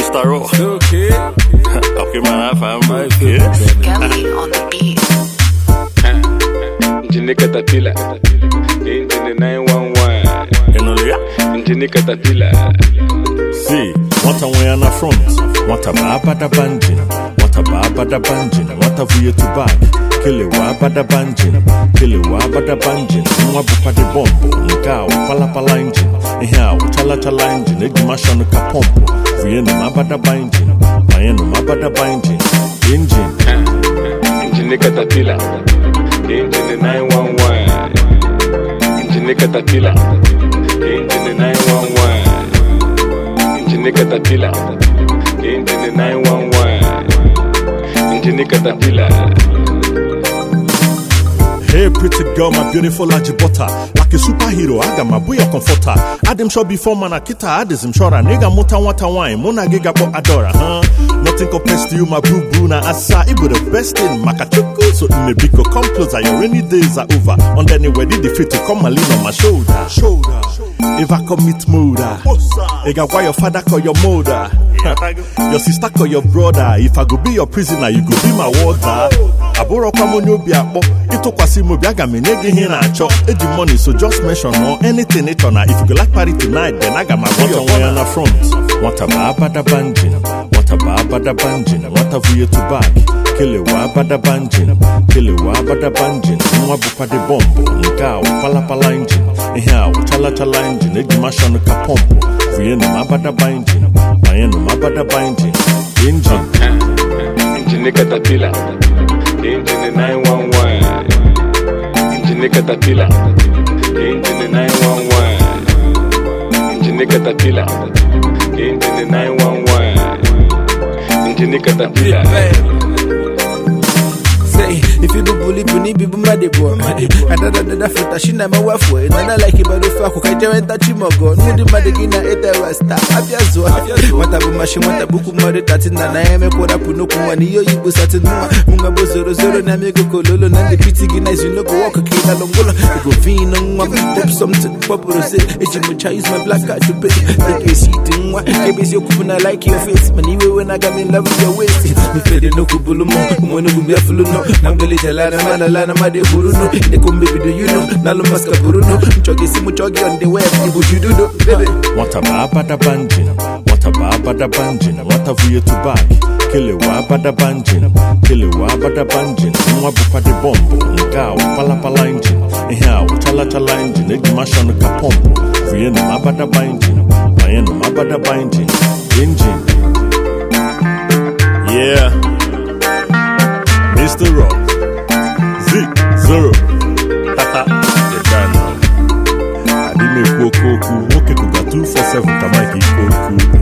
after all. Okay. Okay, man, I'm okay. Kelly on the beat. Engine Caterpillar. Engine 911. Engine Caterpillar. See, what a way on the front. What a bada banjin. What a bada banjin. What a view to back. Kill it wabada banjin. Kill it wabada banjin. Mwabuka de bombo. Nkao palapala engine. Ehao chala engine. Egimashano kapombo. Vienu mabada banjin. Mayenu mabada banjin. Engine. Engine Caterpillar. Engine 911. Engine Caterpillar. Engine 911. Engine Caterpillar. Engine 911. Engine Caterpillar. Hey pretty girl, my beautiful Ajibota. Like a superhero, I got my boy a comforter. Adam shot before manakita, Adam shora. Nigga muta wata wine, mona giga po adora, huh? Nothing compares to you, my boo boo na asa. It was the best in Makachuku. So in the big come closer, your rainy days are over. On the anywhere, did the fit to come and lean on my shoulder. If I commit murder, I got why your father call your mother. Your sister call your brother. If I go be your prisoner, you go be my warder. Aboro kwa monyo biakbo. Ito kwa si mo biaga me nege hina acho. Eji money, so just mention or anything it on. If you go like party tonight, then I got my boy on the front. What a babada banjin. What a babada banjin. What a view to back. Kill it wabada banjin. Kill it wabada banjin. Mwabuka de bombo. Nkao palapala engine. Ehao chala engine. Egimashano kapombo. Vienu mabada banjin. Mayenu mabada banjin. Engine. Engine Caterpillar. Engine 911. Engine Caterpillar. Engine 911. Engine Caterpillar. Engine 911. Engine Caterpillar. If you bully puni be mad boy. Another foot she na my wife way. Nana like it but if I could get that chimogo. No the madagina eta rasta. Abiazo. What about machine what a book mother tatina na eme kwa puno kumani yo ibu satinua. Munga bozoro zoro na mego kololo na the pity guinness you no go walk a kina longola. Go vino pop something pop rose. Ejimucha use my black card to pay. Take a seat in what ABC kupuna like your face. Maniwe when I got me love with your waist. Me fede no kubulu mo. Mweno gumia fulu no. Nambele jalana malala made buruno. They come baby do you know? Nalo maska buruno. Chogi simu chogi on the web. What you do baby? What a babada banjin. What a babada banjin. What a view to back. Kill it wabada banjin. Kill it wabada banjin. Mwabuka de bombo. Nkao palapala engine. Ehao chala engine. Egimashano kapombo. Vienu mabada banjin. Mayenu mabada banjin. Engine. Yeah. Mr. Rock. Zero. Haha. The brand. I didn't make Koku. Okay, 247 Kamaki Koku.